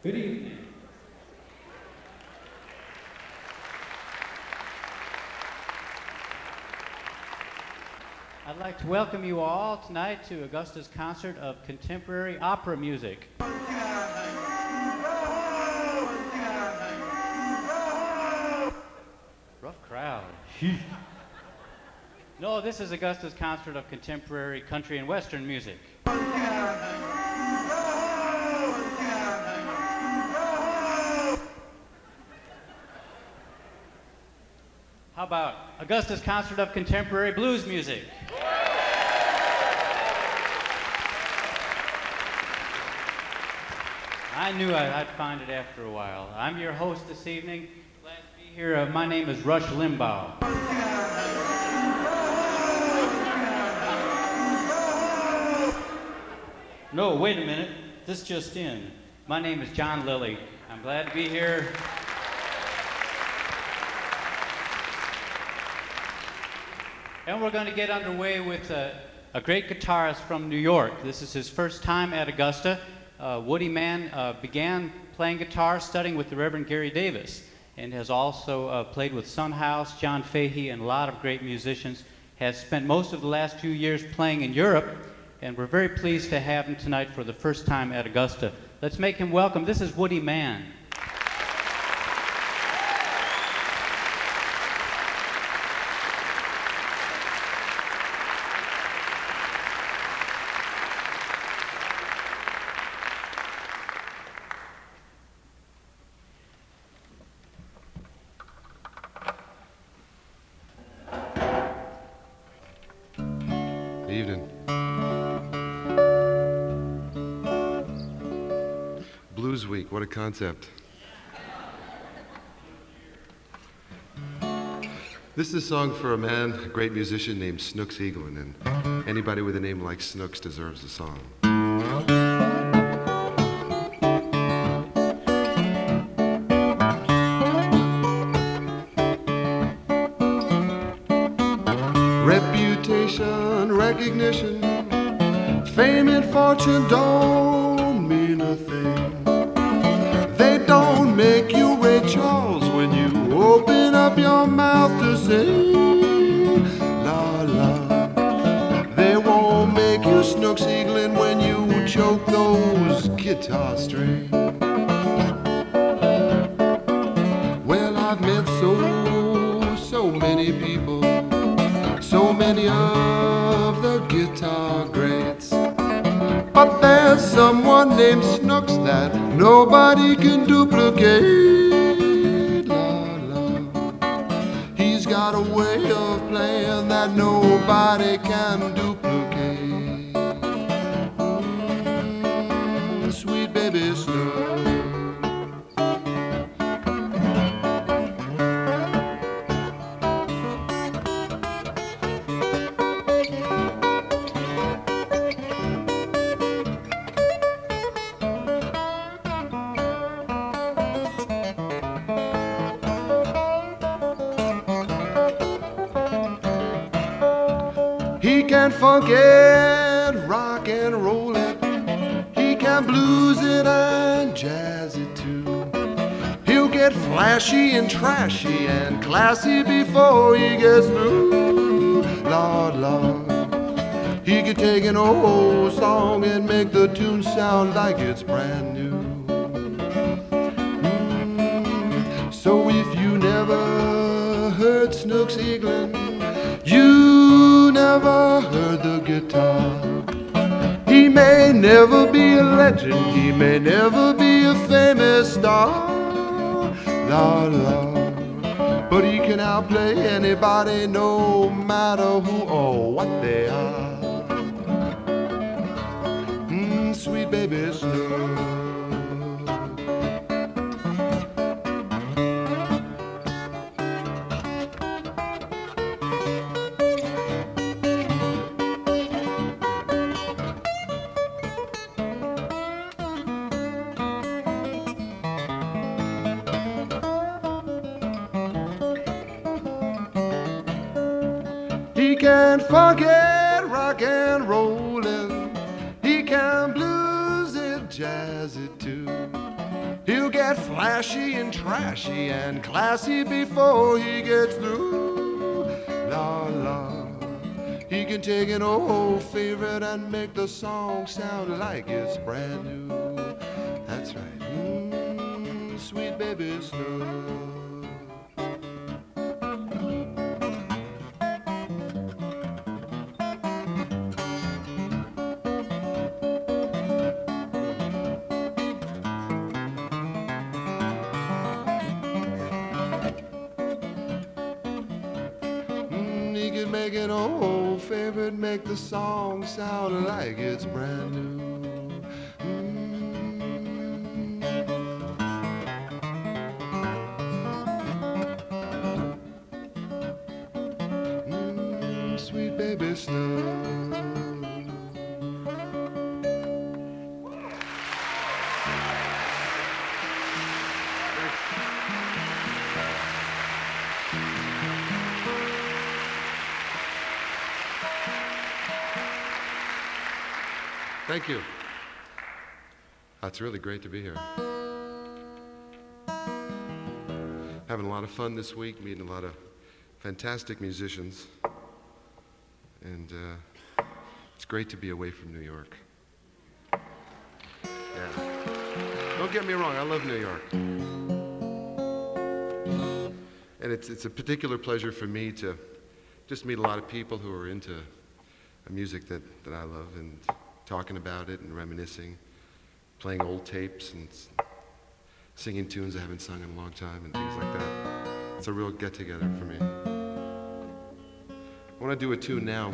Good evening. I'd like to welcome you all tonight to Augusta's concert of contemporary opera music. Rough crowd. No, this is Augusta's concert of contemporary country and western music. How about Augusta's concert of contemporary blues music? I knew I'd find it after a while. I'm your host this evening. Glad to be here. My name is Rush Limbaugh. No, wait a minute. This just in. My name is John Lilly. I'm glad to be here. And we're going to get underway with a great guitarist from New York. This is his first time at Augusta. Woody Mann began playing guitar studying with the Reverend Gary Davis and has also played with Son House, John Fahey, and a lot of great musicians. Has spent most of the last few years playing in Europe, and we're very pleased to have him tonight for the first time at Augusta. Let's make him welcome. This is Woody Mann. Evening. Blues Week, what a concept. This is a song for a man, a great musician named Snooks Eaglin, and anybody with a name like Snooks deserves a song. Reputation, recognition, fame and fortune don't mean a thing. They don't make you Ray Charles when you open up your mouth to sing. La la. They won't make you Snooks Eaglin when you choke those guitar strings. Well, I've met so many people, so many of the guitar greats, but there's someone named Snooks that nobody can duplicate. La, la. He's got a way of playing that nobody can duplicate. Sweet baby Snooks. He can funk it, rock and roll it. He can blues it and jazz it too. He'll get flashy and trashy and classy before he gets through. Lord, Lord, he could take an old song and make the tune sound like it's brand new. So if you never heard Snooks Eaglin, you never heard the guitar. He may never be a legend, he may never be a famous star, la la, but he can outplay anybody no matter who or what they are. Sweet baby Snooks. He can funk it, rock and roll it. He can blues it, jazz it too. get flashy and trashy and classy before he gets through. La la, he can take an old favorite and make the song sound like it's brand new. That's right, sweet baby Snook. He can make an old favorite make the song sound like it's brand new. Sweet baby Snook. Thank you. It's really great to be here. Having a lot of fun this week, meeting a lot of fantastic musicians. And it's great to be away from New York. Yeah. Don't get me wrong, I love New York. And it's a particular pleasure for me to just meet a lot of people who are into music that I love and talking about it and reminiscing, playing old tapes and singing tunes I haven't sung in a long time and things like that. It's a real get-together for me. I want to do a tune now.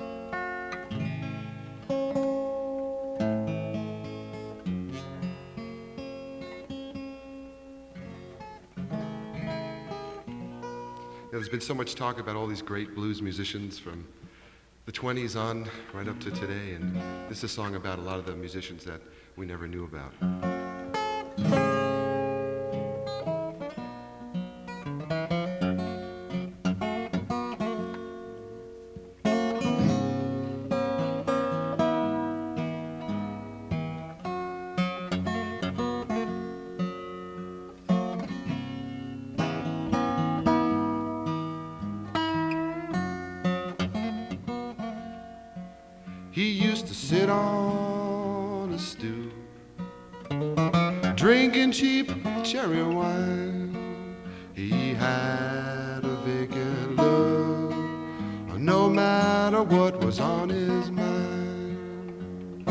There's been so much talk about all these great blues musicians from the 20s on right up to today, and this is a song about a lot of the musicians that we never knew about. He used to sit on a stoop, drinking cheap cherry wine. He had a vacant look, no matter what was on his mind.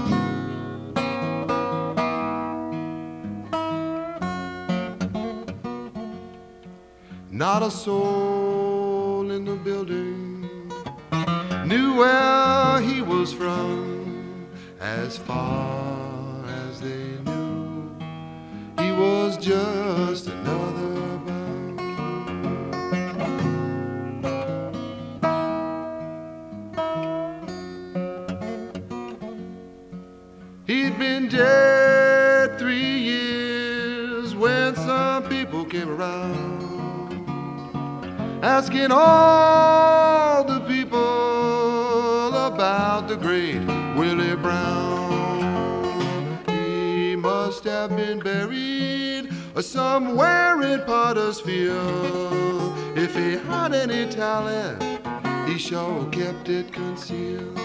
Not a soul in the building knew where he was from. As far as they knew, he was just another bum. He'd been dead 3 years when some people came around, asking all the people about the great Willie Brown. He must have been buried somewhere in Potter's Field. If he had any talent, he sure kept it concealed.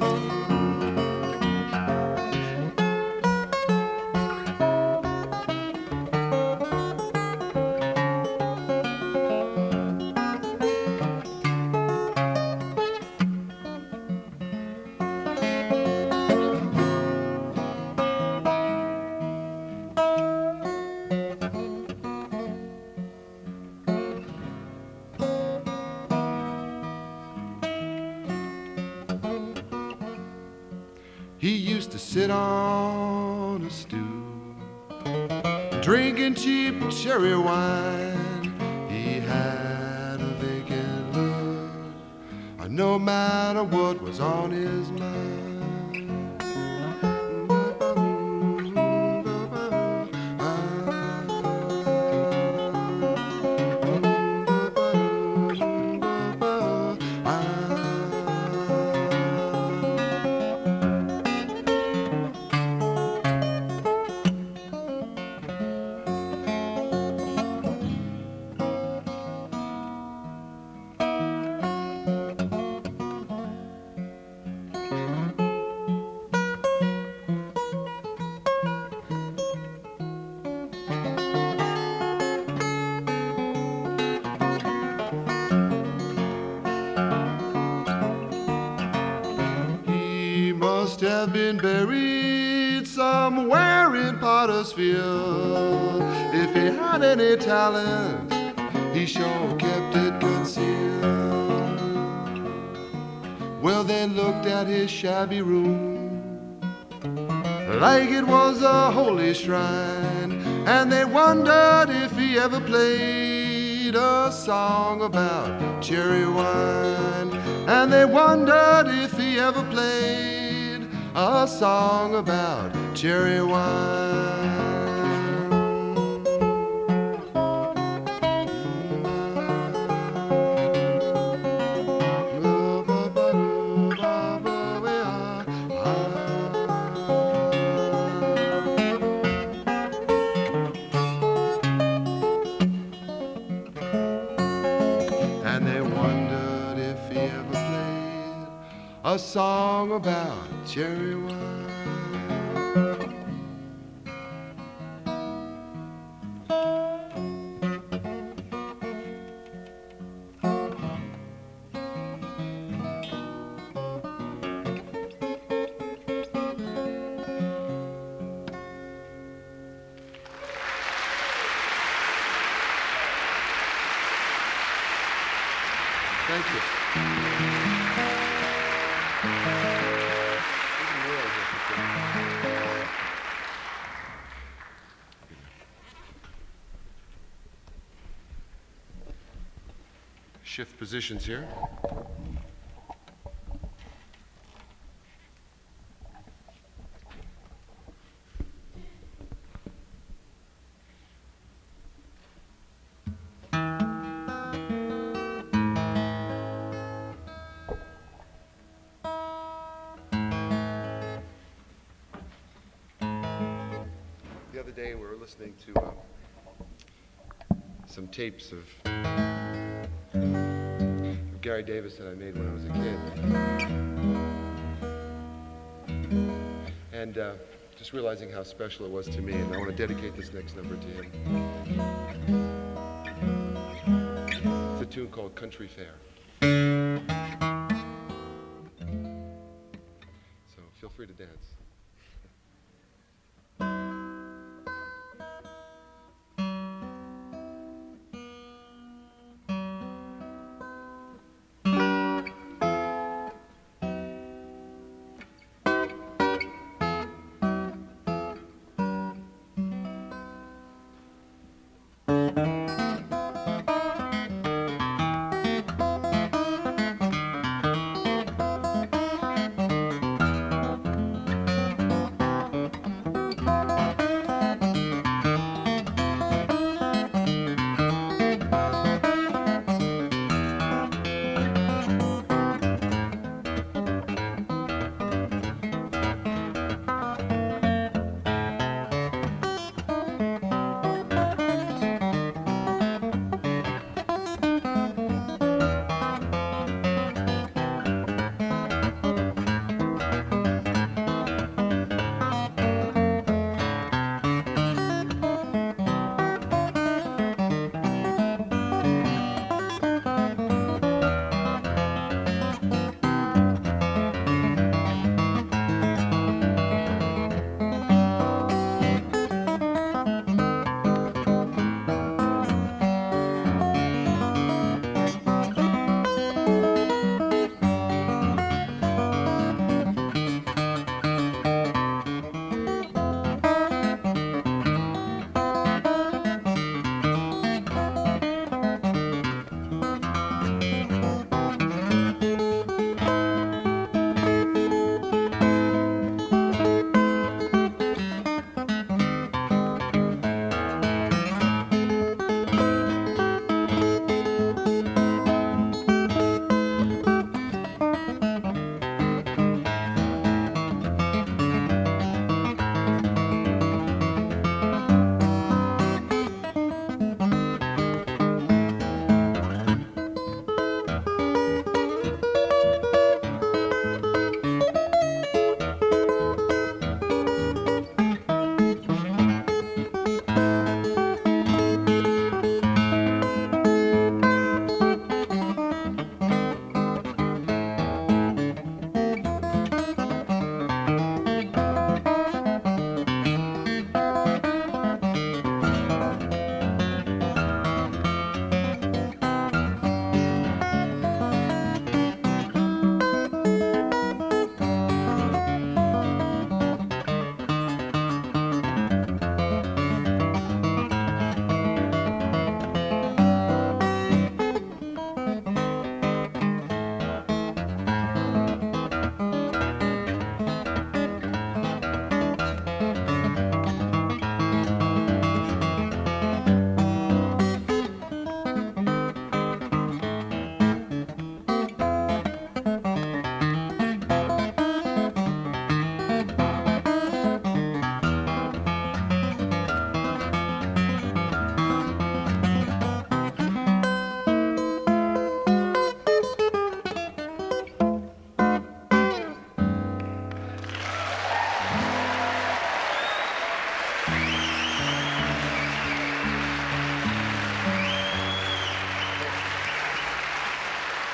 He used to sit on a stoop, drinking cheap cherry wine. He had a vacant look, no matter what was on his mind. must have been buried somewhere in Pottersfield. If he had any talent, he sure kept it concealed. Well, they looked at his shabby room like it was a holy shrine, and they wondered if he ever played a song about cherry wine. And they wondered if he ever played a song about cherry wine. A song about cherry wine. Thank you. Shift positions here. The other day we were listening to some tapes of Gary Davis that I made when I was a kid. And just realizing how special it was to me, and I want to dedicate this next number to him. It's a tune called Country Fair. So feel free to dance.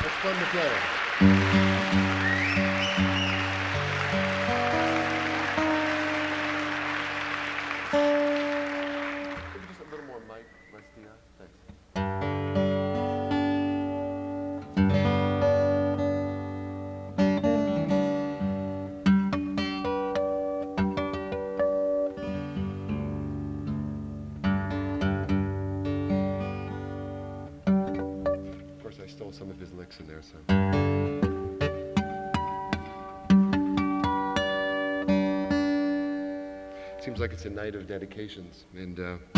It's fun to play. Maybe just a little more mic, less Dion. Thanks. Of course, I stole some of his licks in there, so. Seems like it's a night of dedications, and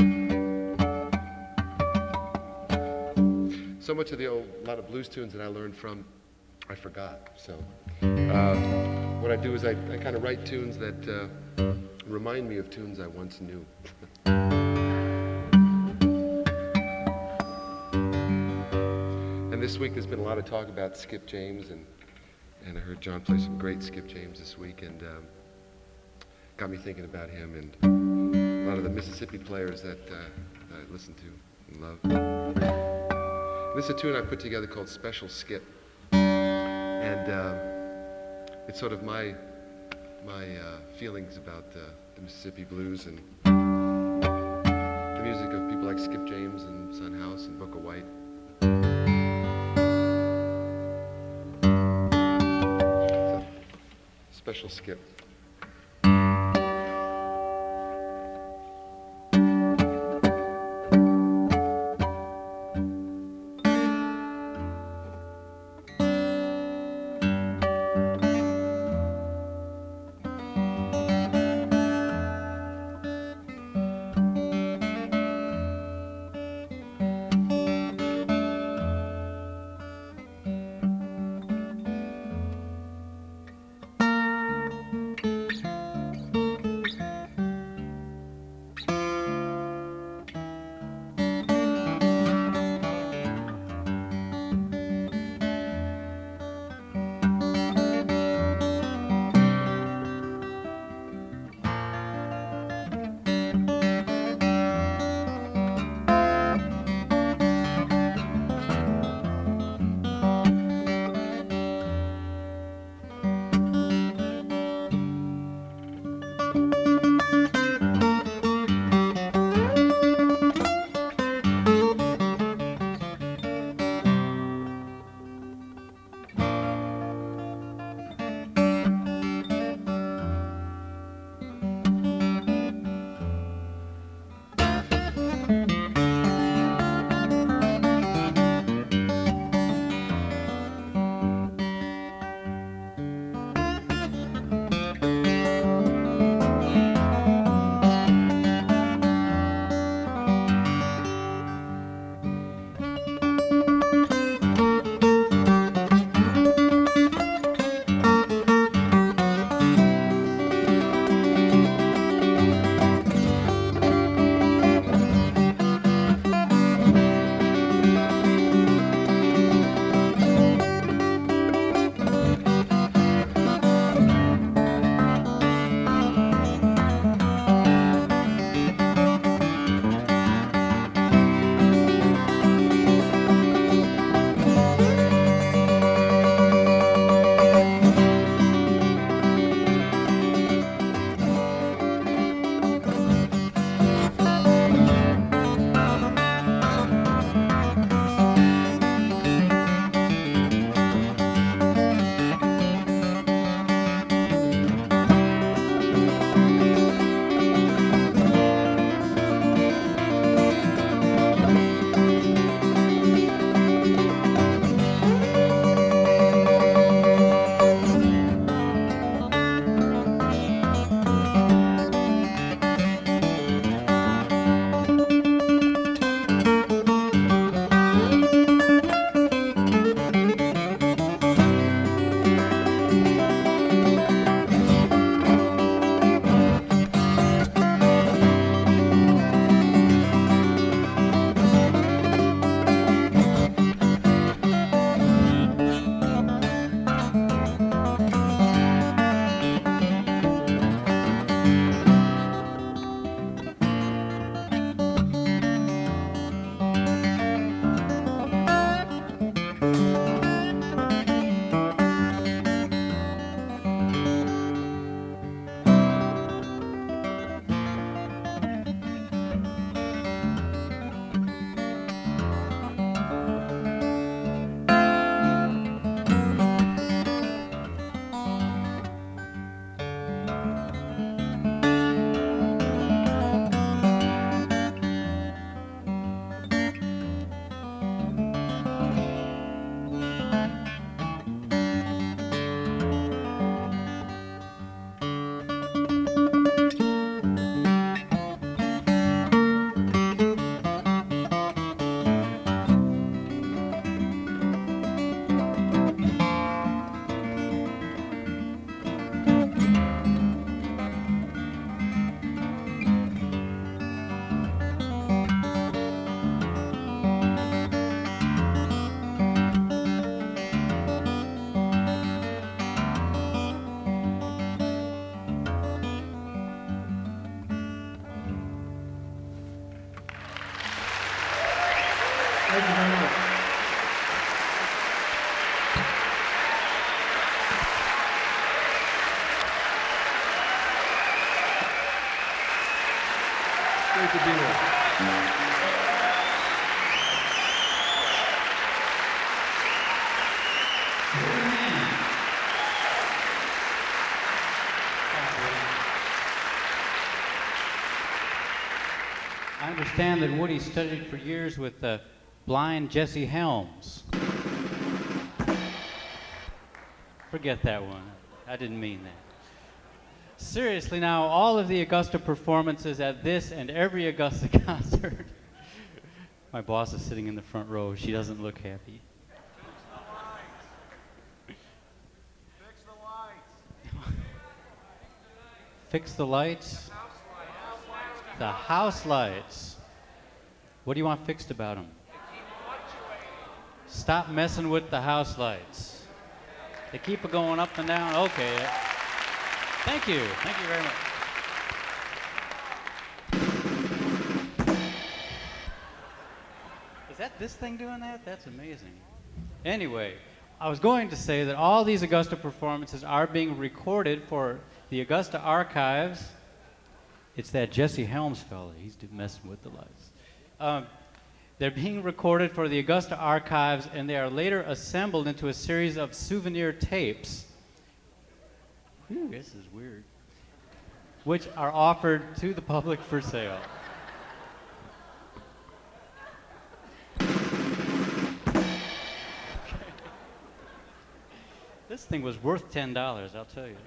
so much of a lot of blues tunes that I learned from, I forgot. So what I do is I kind of write tunes that remind me of tunes I once knew. And this week there's been a lot of talk about Skip James, and I heard John play some great Skip James this week, and got me thinking about him and a lot of the Mississippi players that I listen to and love. This is a tune I put together called Special Skip, and it's sort of my feelings about the Mississippi blues and the music of people like Skip James and Son House and Booker White. So, Special Skip. to be here. I understand that Woody studied for years with the blind Jesse Helms. Forget that one. I didn't mean that. Seriously now, all of the Augusta performances at this and every Augusta concert. My boss is sitting in the front row. She doesn't look happy. Fix the lights. Fix the lights. The house lights. What do you want fixed about them? Stop messing with the house lights. They keep going up and down. Okay. Thank you. Thank you very much. Is that this thing doing that? That's amazing. Anyway, I was going to say that all these Augusta performances are being recorded for the Augusta Archives. It's that Jesse Helms fella. He's messing with the lights. They're being recorded for the Augusta Archives, and they are later assembled into a series of souvenir tapes. Whew, this is weird. Which are offered to the public for sale. This thing was worth $10, I'll tell you.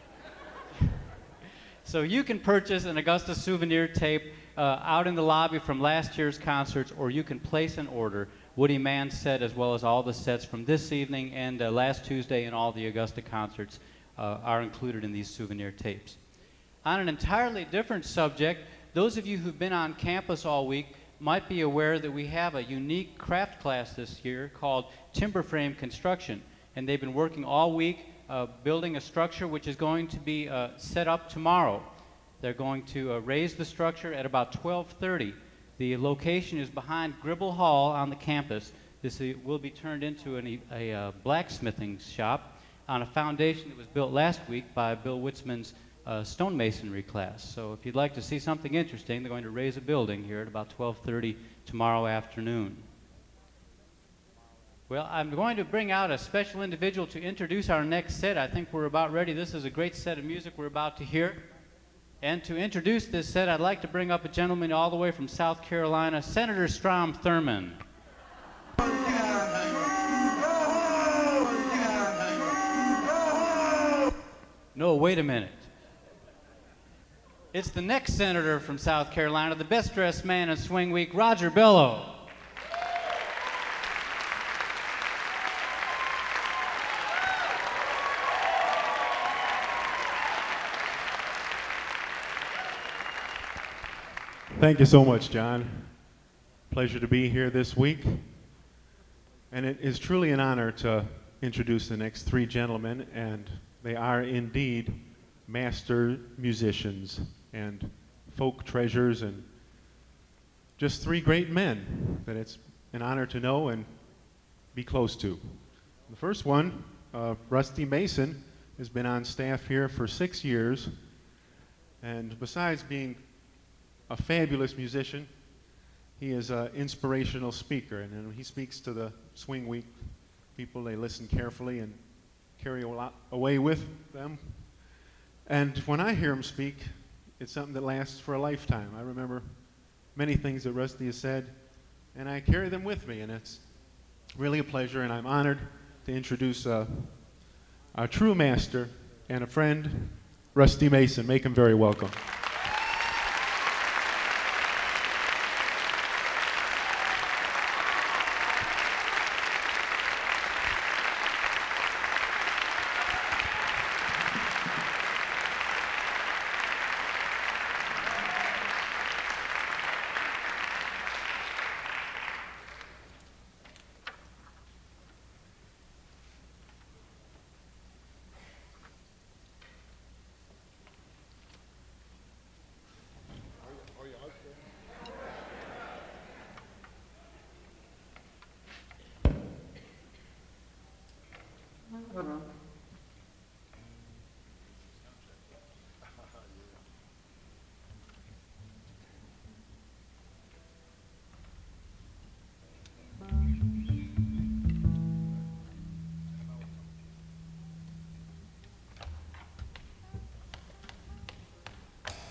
So you can purchase an Augusta souvenir tape out in the lobby from last year's concerts, or you can place an order. Woody Mann's set, as well as all the sets from this evening and last Tuesday and all the Augusta concerts are included in these souvenir tapes. On an entirely different subject, those of you who've been on campus all week might be aware that we have a unique craft class this year called Timber Frame Construction, and they've been working all week building a structure which is going to be set up tomorrow. They're going to raise the structure at about 12:30. The location is behind Gribble Hall on the campus. This will be turned into a blacksmithing shop on a foundation that was built last week by Bill Witzman's stonemasonry class. So if you'd like to see something interesting, they're going to raise a building here at about 12:30 tomorrow afternoon. Well, I'm going to bring out a special individual to introduce our next set. I think we're about ready. This is a great set of music we're about to hear. And to introduce this set, I'd like to bring up a gentleman all the way from South Carolina, Senator Strom Thurmond. No, wait a minute. It's the next senator from South Carolina, the best-dressed man in Swing Week, Roger Bello. Thank you so much, John. Pleasure to be here this week. And it is truly an honor to introduce the next three gentlemen, and they are indeed master musicians and folk treasures and just three great men that it's an honor to know and be close to. The first one, Rusty Mason, has been on staff here for 6 years, and besides being a fabulous musician, he is an inspirational speaker, and when he speaks to the Swing Week people, they listen carefully and carry a lot away with them. And when I hear him speak, it's something that lasts for a lifetime. I remember many things that Rusty has said, and I carry them with me, and it's really a pleasure, and I'm honored to introduce our true master and a friend, Rusty Mason. Make him very welcome.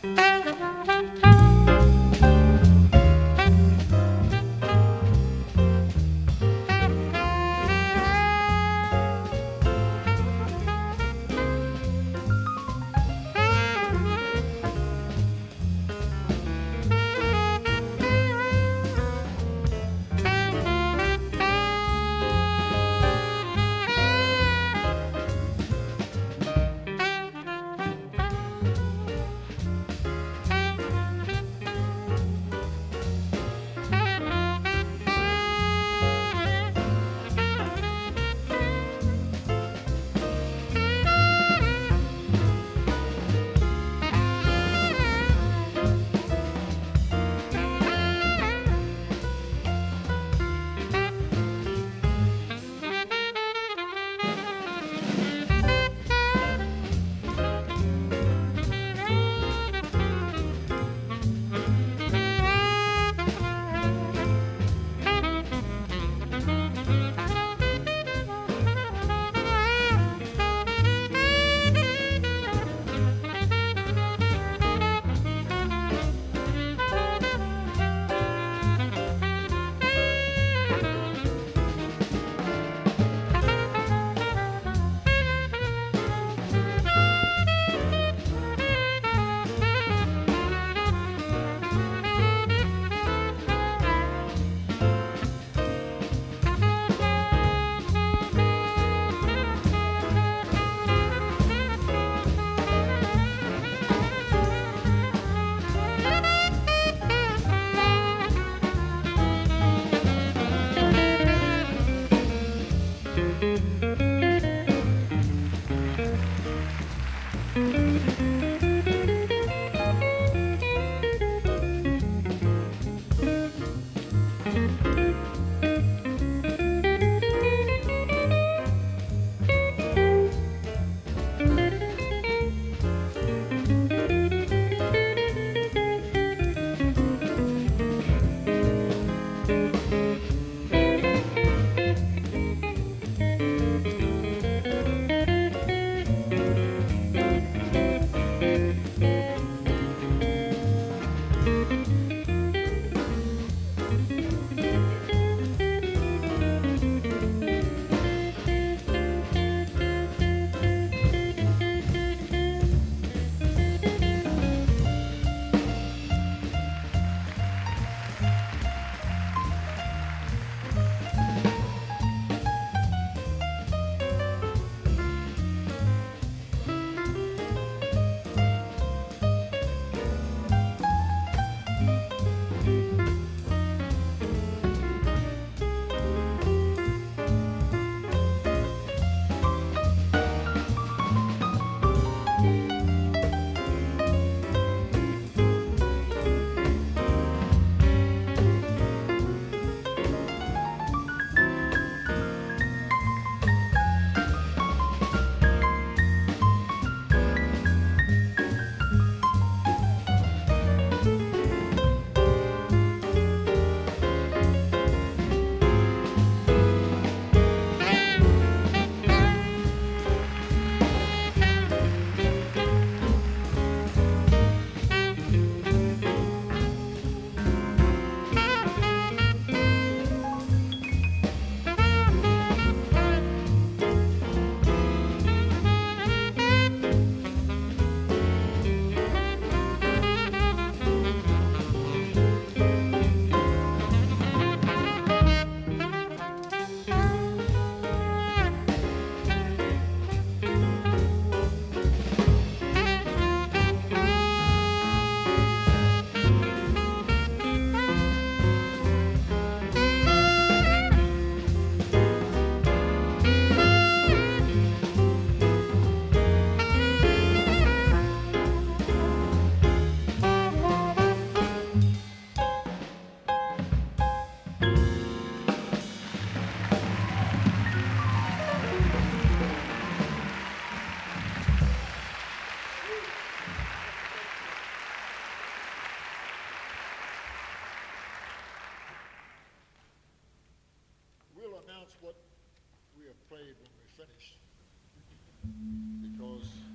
announce what we have played when we finish, because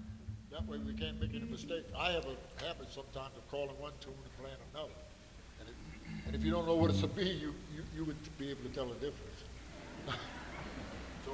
That way we can't make any mistake. I have a habit sometimes of calling one tune and playing another. And if you don't know what it's a B, you would be able to tell the difference. So,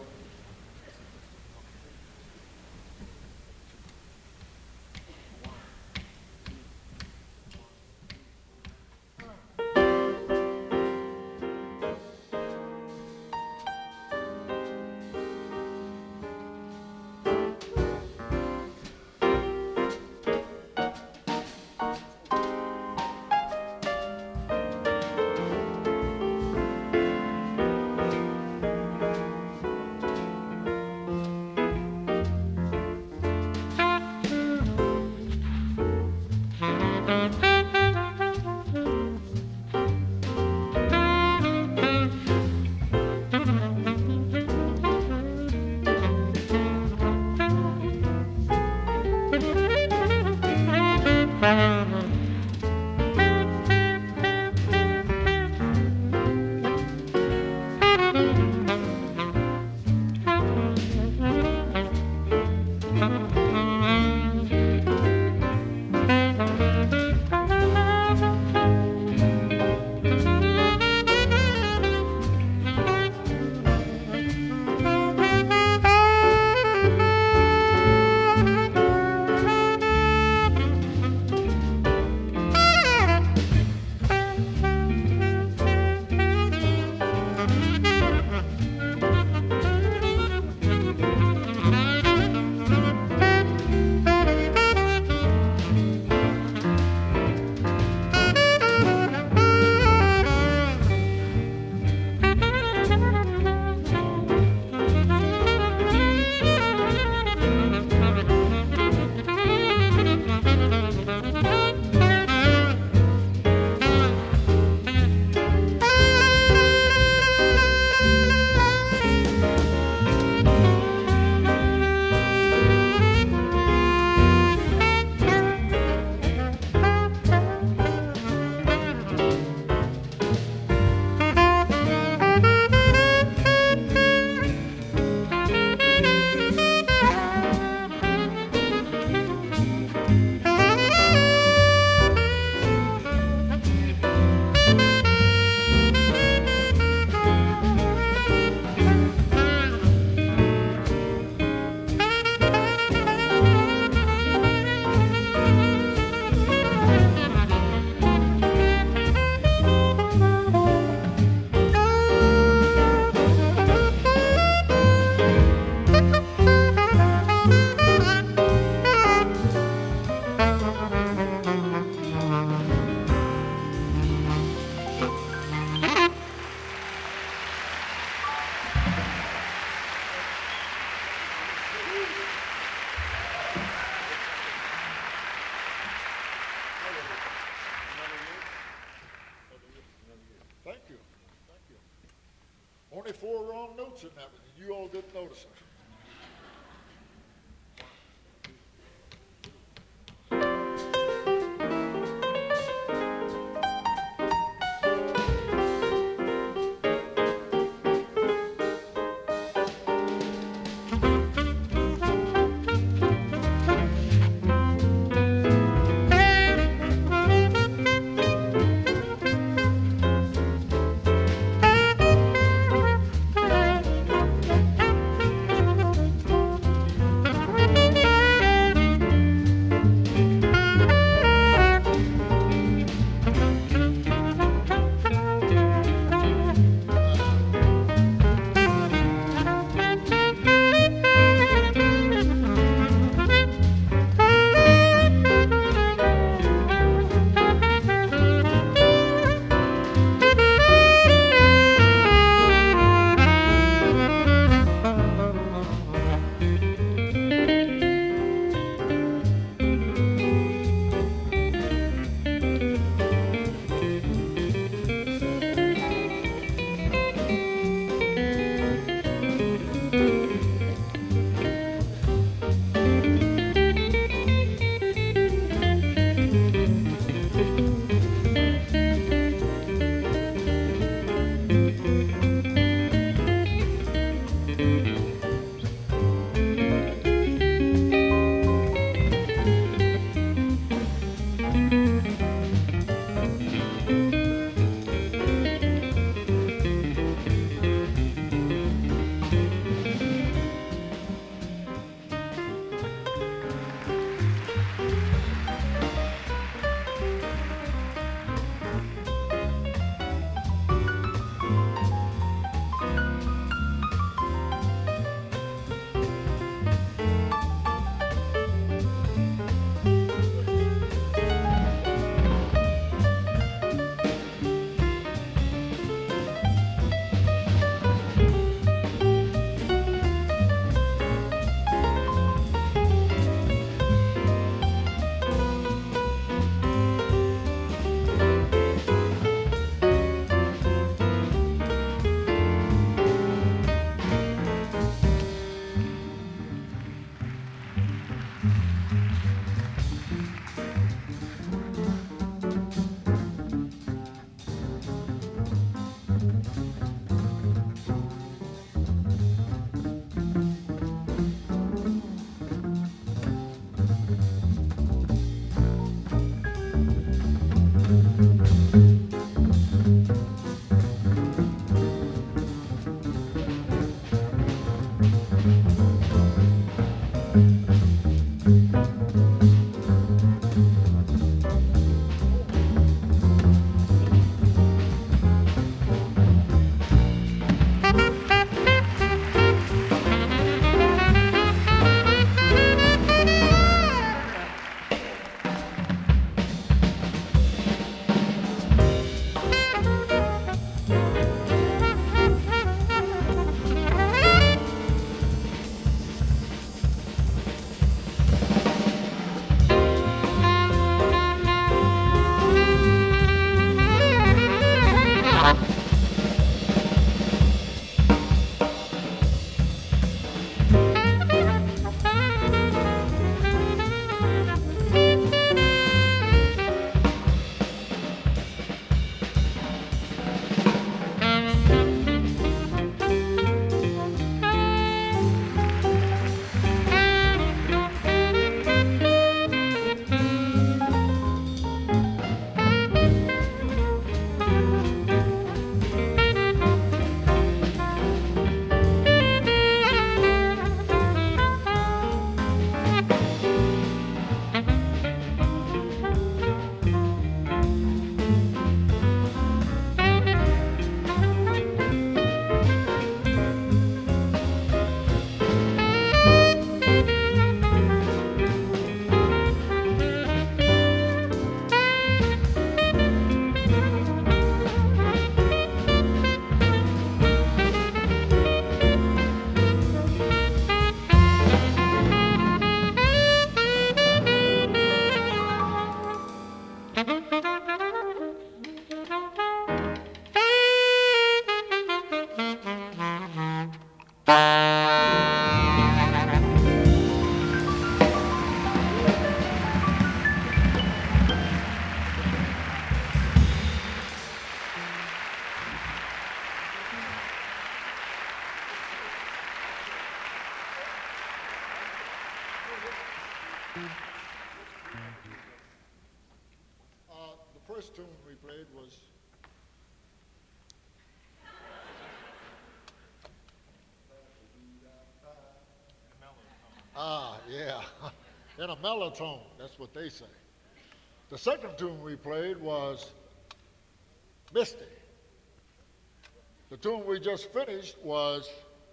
thank you. Thank you. Only 4 wrong notes in that one, and you all didn't notice it. The first tune we played was yeah, in a mellow tone. That's what they say. The second tune we played was Misty. The tune we just finished was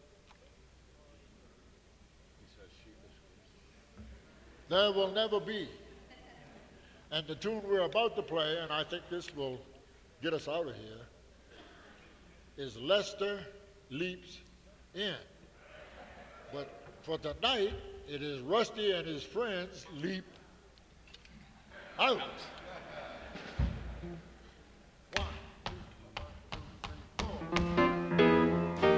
There Will Never Be. And the tune we're about to play, and I think this will get us out of here, is Lester Leaps In. But for tonight, it is Rusty and his friends leap out. One, two, three, four.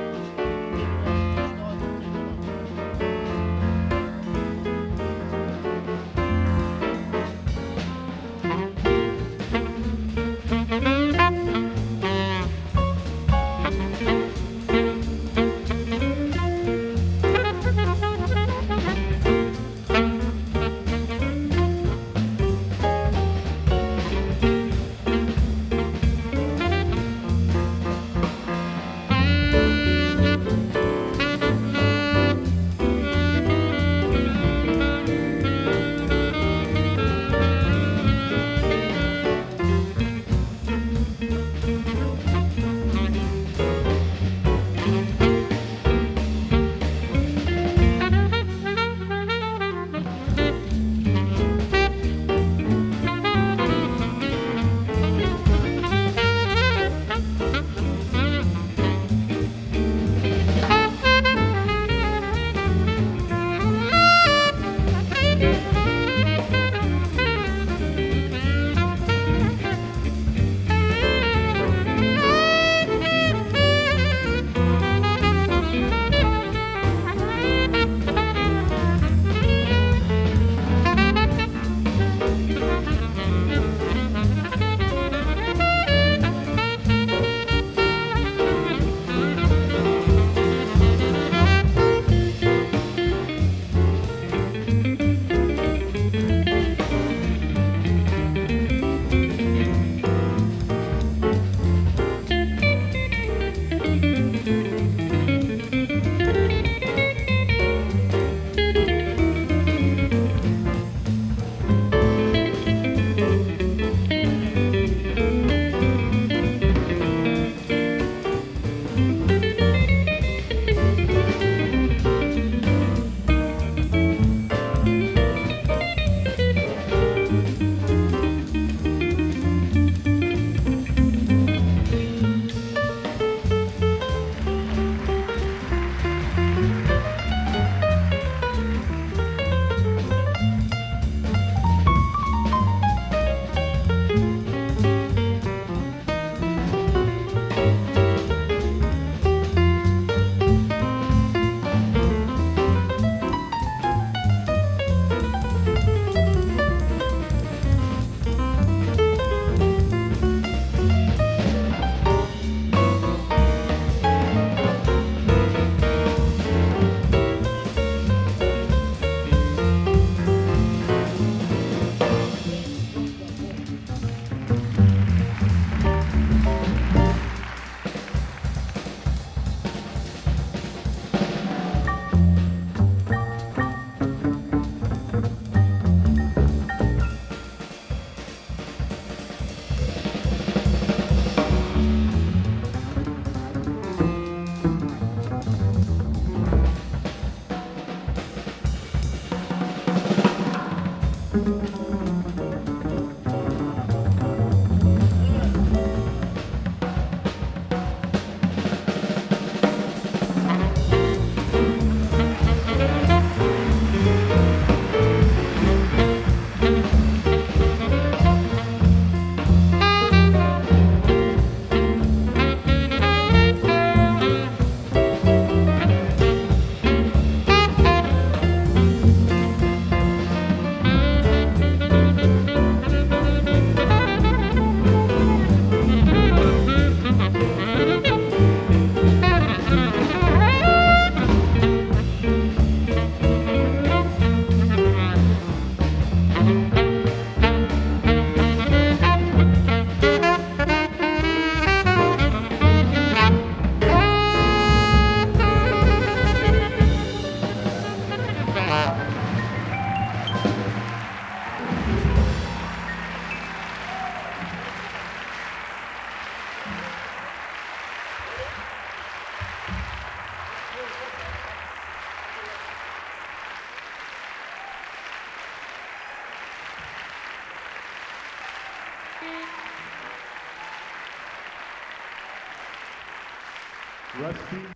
Rusty